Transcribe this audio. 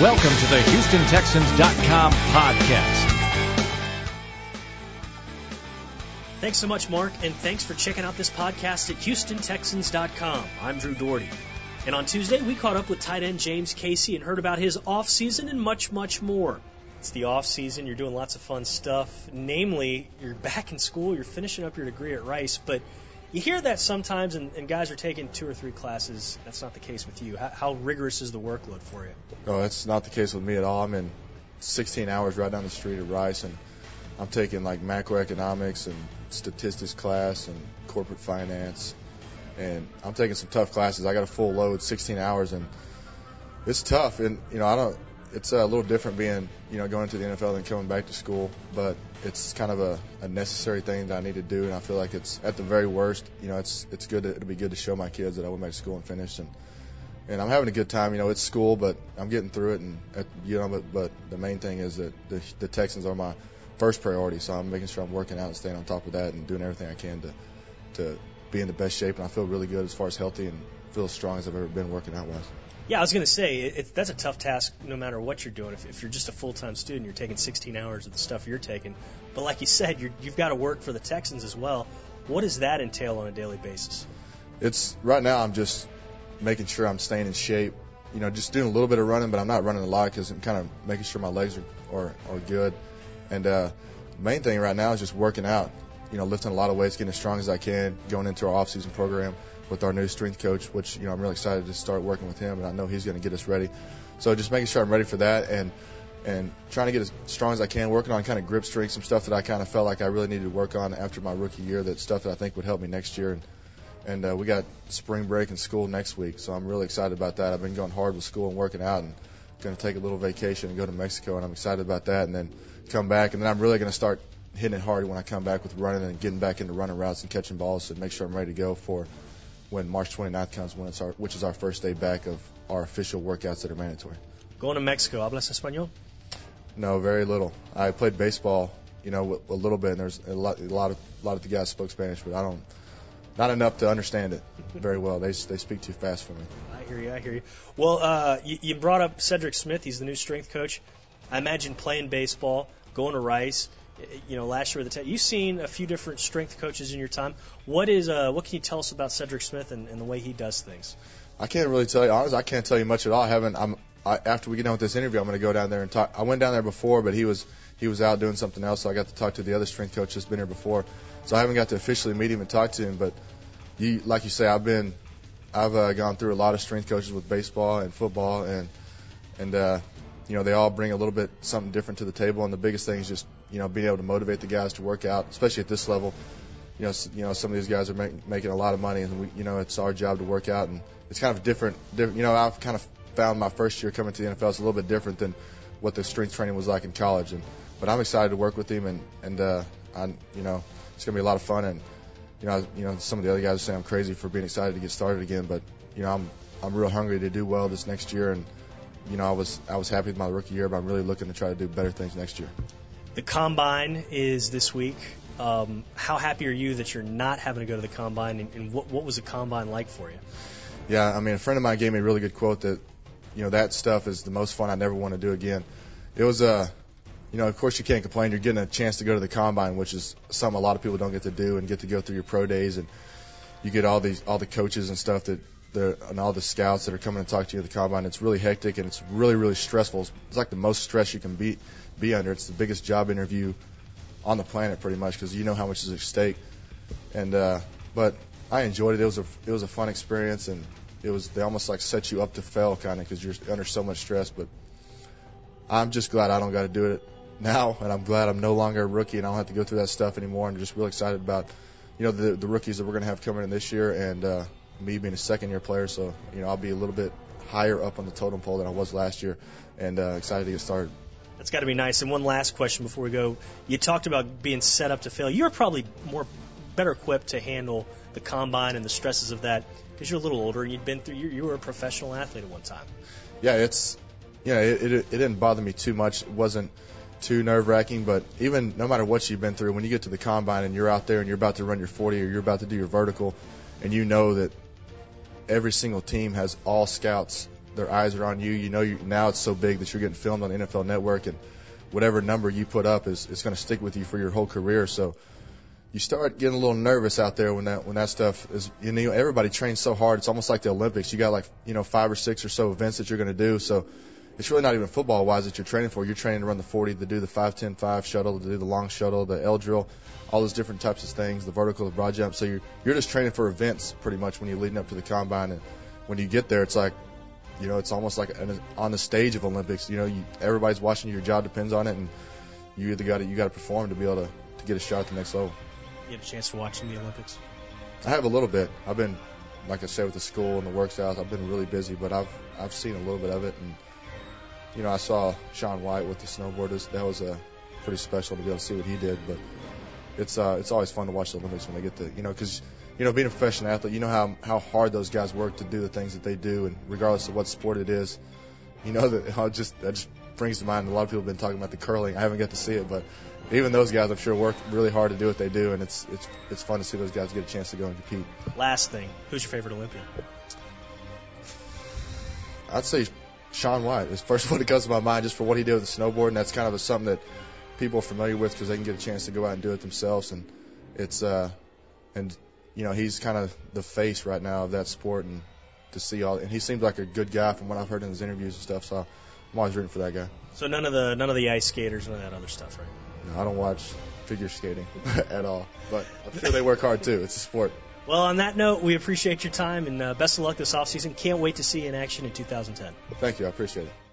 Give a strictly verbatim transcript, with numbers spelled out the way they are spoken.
Welcome to the Houston Texans dot com podcast. Thanks so much, Mark, and thanks for checking out this podcast at Houston Texans dot com. I'm Drew Doherty. And on Tuesday, we caught up with tight end James Casey and heard about his offseason and much, much more. It's the offseason. You're doing lots of fun stuff. Namely, you're back in school. You're finishing up your degree at Rice. But you hear that sometimes, and, and guys are taking two or three classes. That's not the case with you. How, how rigorous is the workload for you? No, that's not the case with me at all. I'm in sixteen hours right down the street at Rice, and I'm taking like macroeconomics and statistics class and corporate finance, and I'm taking some tough classes. I got a full load, sixteen hours, and it's tough. And you know, I don't. It's a little different being, you know, going to the N F L and coming back to school, but it's kind of a, a necessary thing that I need to do, and I feel like it's at the very worst, you know, it's it's good. To, it'll be good to show my kids that I went back to school and finished, and and I'm having a good time. You know, it's school, but I'm getting through it, and at, you know, but but the main thing is that the, the Texans are my first priority, so I'm making sure I'm working out and staying on top of that and doing everything I can to to be in the best shape, and I feel really good as far as healthy and feel as strong as I've ever been working out wise. Yeah, I was going to say, it, it, that's a tough task no matter what you're doing. If, if you're just a full-time student, you're taking sixteen hours of the stuff you're taking. But like you said, you're, you've got to work for the Texans as well. What does that entail on a daily basis? It's right now I'm just making sure I'm staying in shape. You know, just doing a little bit of running, but I'm not running a lot because I'm kind of making sure my legs are, are, are good. And uh, the main thing right now is just working out. You know, lifting a lot of weights, getting as strong as I can, going into our off-season program with our new strength coach, which, you know, I'm really excited to start working with him, and I know he's going to get us ready. So just making sure I'm ready for that and and trying to get as strong as I can, working on kind of grip strength, some stuff that I kind of felt like I really needed to work on after my rookie year, that stuff that I think would help me next year. And, and uh, we got spring break and school next week, so I'm really excited about that. I've been going hard with school and working out, and going to take a little vacation and go to Mexico, and I'm excited about that, and then come back. And then I'm really going to start hitting it hard when I come back with running and getting back into running routes and catching balls, so make sure I'm ready to go for when March twenty-ninth comes, when it's our, which is our first day back of our official workouts that are mandatory. Going to Mexico, ¿hablas español? No, very little. I played baseball, you know, a little bit, and there's a lot, a lot of, a lot of the guys spoke Spanish, but I don't, not enough to understand it very well. They they speak too fast for me. I hear you. I hear you. Well, uh, you, you brought up Cedric Smith. He's the new strength coach. I imagine playing baseball, going to Rice. You know, last year with the te- you've seen a few different strength coaches in your time. What is uh, what can you tell us about Cedric Smith and, and the way he does things? I can't really tell you. Honestly, I can't tell you much at all. I haven't. I'm I, after we get done with this interview, I'm going to go down there and talk. I went down there before, but he was he was out doing something else, so I got to talk to the other strength coach that's been here before. So I haven't got to officially meet him and talk to him. But you, like you say, I've been I've uh, gone through a lot of strength coaches with baseball and football, and and uh, you know, they all bring a little bit something different to the table. And the biggest thing is just, you know, being able to motivate the guys to work out, especially at this level. You know, you know, some of these guys are make, making a lot of money, and we, you know, it's our job to work out, and it's kind of different. different. You know, I've kind of found my first year coming to the N F L is a little bit different than what the strength training was like in college. And but I'm excited to work with him, and and uh, I, you know, it's gonna be a lot of fun. And you know, you know, some of the other guys say I'm crazy for being excited to get started again, but you know, I'm I'm real hungry to do well this next year. And you know, I was I was happy with my rookie year, but I'm really looking to try to do better things next year. The Combine is this week. Um, how happy are you that you're not having to go to the Combine, and, and what, what was the Combine like for you? Yeah, I mean, a friend of mine gave me a really good quote that, you know, that stuff is the most fun I never want to do again. It was, uh, you know, of course you can't complain. You're getting a chance to go to the Combine, which is something a lot of people don't get to do, and get to go through your pro days, and you get all these all the coaches and stuff that the and all the scouts that are coming to talk to you at the Combine. It's really hectic, and it's really, really stressful. It's like the most stress you can be be under. It's the biggest job interview on the planet, pretty much, because you know how much is at stake. And uh, but I enjoyed it. It was a it was a fun experience, and it was they almost like set you up to fail, kind of, because you're under so much stress. But I'm just glad I don't got to do it now, and I'm glad I'm no longer a rookie and I don't have to go through that stuff anymore. I'm just really excited about, you know, the the rookies that we're going to have coming in this year, and uh, me being a second year player. So, you know, I'll be a little bit higher up on the totem pole than I was last year, and uh, excited to get started. That's got to be nice. And one last question before we go. You talked about being set up to fail. You're probably more better equipped to handle the Combine and the stresses of that because you're a little older and you'd been through. You, you were a professional athlete at one time. Yeah, it's you know it, it, it didn't bother me too much. It wasn't too nerve-wracking, but even no matter what you've been through, when you get to the Combine and you're out there and you're about to run your forty or you're about to do your vertical, and you know that every single team has all scouts their eyes are on you. You know, you, now it's so big that you're getting filmed on the N F L Network, and whatever number you put up is, is going to stick with you for your whole career. So you start getting a little nervous out there when that when that stuff is. You know, everybody trains so hard. It's almost like the Olympics. You got like you know five or six or so events that you're going to do. So it's really not even football wise that you're training for. You're training to run the forty, to do the five ten five shuttle, to do the long shuttle, the L drill, all those different types of things, the vertical, the broad jump. So you're you're just training for events pretty much when you're leading up to the combine. And when you get there, it's like, you know, it's almost like an, on the stage of Olympics. You know, you, everybody's watching you. Your job depends on it, and you either got to you got to perform to be able to, to get a shot at the next level. You had a chance to watch in the Olympics? I have a little bit. I've been, like I said, with the school and the work styles, I've been really busy, but I've I've seen a little bit of it. And you know, I saw Shaun White with the snowboarders. That was uh, pretty special to be able to see what he did. But it's uh, it's always fun to watch the Olympics when they get to, you know, because, you know, being a professional athlete, you know how how hard those guys work to do the things that they do, and regardless of what sport it is, you know, that uh, just that just brings to mind. A lot of people have been talking about the curling. I haven't got to see it, but even those guys, I'm sure, work really hard to do what they do, and it's it's it's fun to see those guys get a chance to go and compete. Last thing, who's your favorite Olympian? I'd say Shaun White is the first one that comes to my mind, just for what he did with the snowboard, and that's kind of a, something that people are familiar with because they can get a chance to go out and do it themselves, and it's uh and you know, he's kind of the face right now of that sport, and to see all, and he seems like a good guy from what I've heard in his interviews and stuff, so I'm always rooting for that guy. So none of the none of the ice skaters, none of that other stuff, right? No, I don't watch figure skating at all, but I'm sure they work hard too. It's a sport. Well, on that note, we appreciate your time, and uh, best of luck this offseason. Can't wait to see you in action in two thousand ten. Thank you. I appreciate it.